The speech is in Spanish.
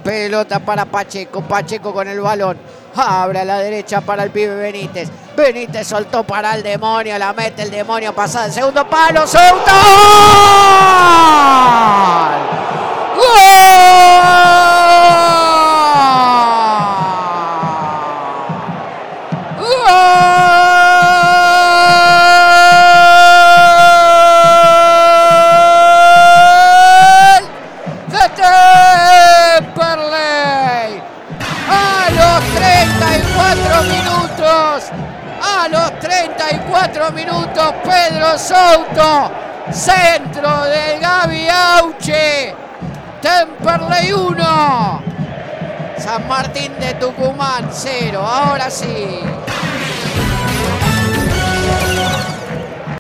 Pelota para Pacheco. Pacheco con el balón. Abre a la derecha para el pibe Benítez. Benítez soltó para el demonio. La mete el demonio. Pasada el segundo palo. ¡Souto! A los 34 minutos, Pedro Souto, centro de Gaby Auche. Temperley 1, San Martín de Tucumán 0. Ahora sí.